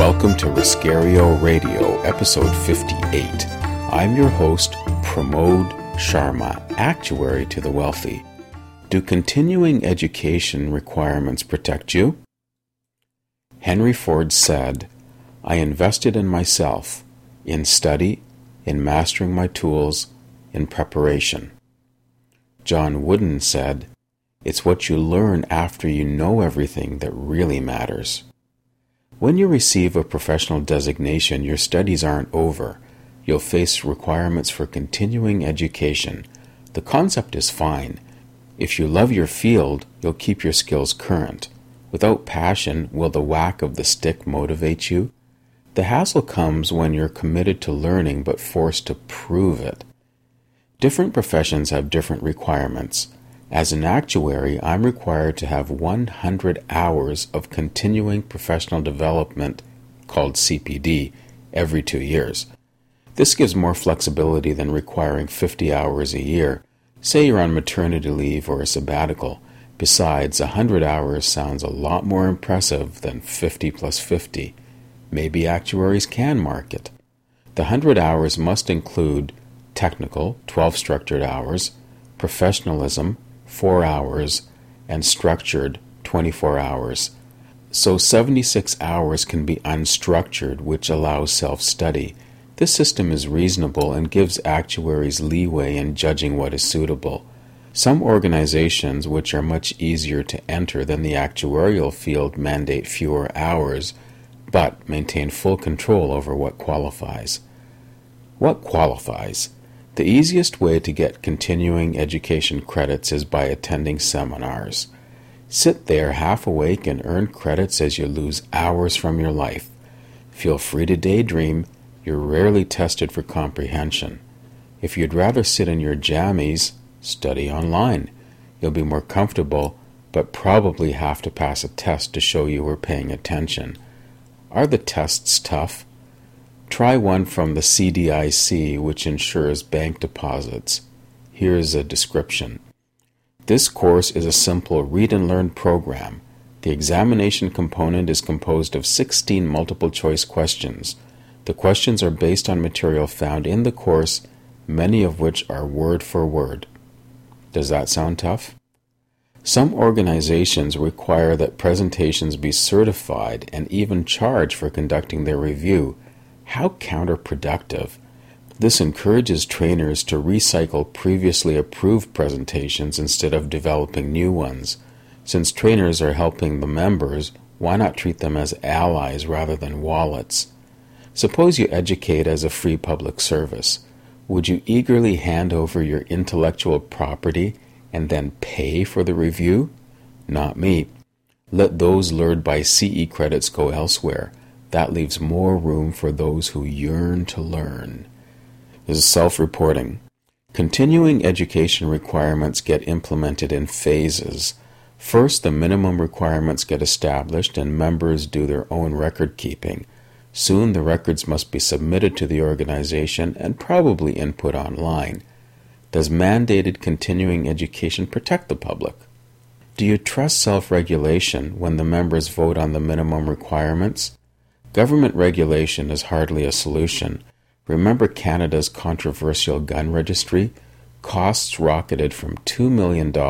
Welcome to Riscario Radio, episode 58. I'm your host, Pramod Sharma, actuary to the wealthy. Do continuing education requirements protect you? Henry Ford said, "I invested in myself, in study, in mastering my tools, in preparation." John Wooden said, "It's what you learn after you know everything that really matters." When you receive a professional designation, your studies aren't over. You'll face requirements for continuing education. The concept is fine. If you love your field, you'll keep your skills current. Without passion, will the whack of the stick motivate you? The hassle comes when you're committed to learning but forced to prove it. Different professions have different requirements. As an actuary, I'm required to have 100 hours of continuing professional development, called CPD, every 2 years. This gives more flexibility than requiring 50 hours a year. Say you're on maternity leave or a sabbatical. Besides, 100 hours sounds a lot more impressive than 50 plus 50. Maybe actuaries can market. The 100 hours must include technical, 12 structured hours, professionalism, 4 hours, and structured, 24 hours. So 76 hours can be unstructured, which allows self-study. This system is reasonable and gives actuaries leeway in judging what is suitable. Some organizations, which are much easier to enter than the actuarial field, mandate fewer hours, but maintain full control over what qualifies. What qualifies? The easiest way to get continuing education credits is by attending seminars. Sit there half awake and earn credits as you lose hours from your life. Feel free to daydream. You're rarely tested for comprehension. If you'd rather sit in your jammies, study online. You'll be more comfortable, but probably have to pass a test to show you were paying attention. Are the tests tough? Try one from the CDIC, which ensures bank deposits. Here's a description. This course is a simple read-and-learn program. The examination component is composed of 16 multiple-choice questions. The questions are based on material found in the course, many of which are word for word. Does that sound tough? Some organizations require that presentations be certified and even charge for conducting their review. How counterproductive. This encourages trainers to recycle previously approved presentations instead of developing new ones. Since trainers are helping the members, why not treat them as allies rather than wallets? Suppose you educate as a free public service. Would you eagerly hand over your intellectual property and then pay for the review? Not me. Let those lured by CE credits go elsewhere. That leaves more room for those who yearn to learn. This is self-reporting. Continuing education requirements get implemented in phases. First, the minimum requirements get established and members do their own record keeping. Soon the records must be submitted to the organization and probably input online. Does mandated continuing education protect the public? Do you trust self-regulation when the members vote on the minimum requirements? Government regulation is hardly a solution. Remember Canada's controversial gun registry? Costs rocketed from $2 million to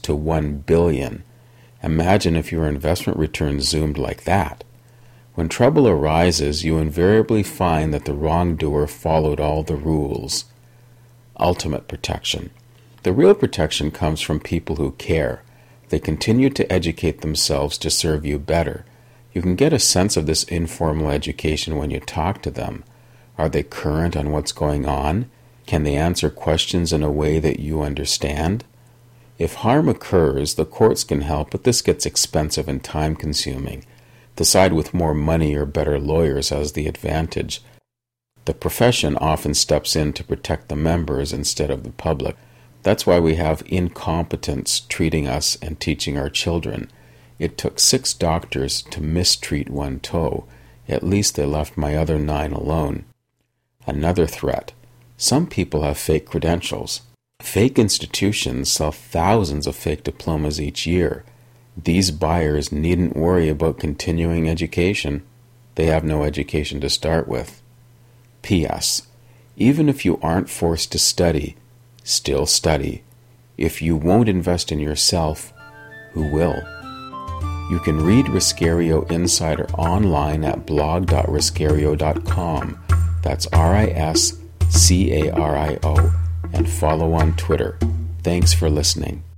$1 billion. Imagine if your investment returns zoomed like that. When trouble arises, you invariably find that the wrongdoer followed all the rules. Ultimate protection. The real protection comes from people who care. They continue to educate themselves to serve you better. You can get a sense of this informal education when you talk to them. Are they current on what's going on? Can they answer questions in a way that you understand? If harm occurs, the courts can help, but this gets expensive and time-consuming. The side with more money or better lawyers has the advantage. The profession often steps in to protect the members instead of the public. That's why we have incompetents treating us and teaching our children. It took 6 doctors to mistreat 1 toe. At least they left my other 9 alone. Another threat. Some people have fake credentials. Fake institutions sell thousands of fake diplomas each year. These buyers needn't worry about continuing education. They have no education to start with. P.S. Even if you aren't forced to study, still study. If you won't invest in yourself, who will? You can read Riscario Insider online at blog.riscario.com. That's RISCARIO, and follow on Twitter. Thanks for listening.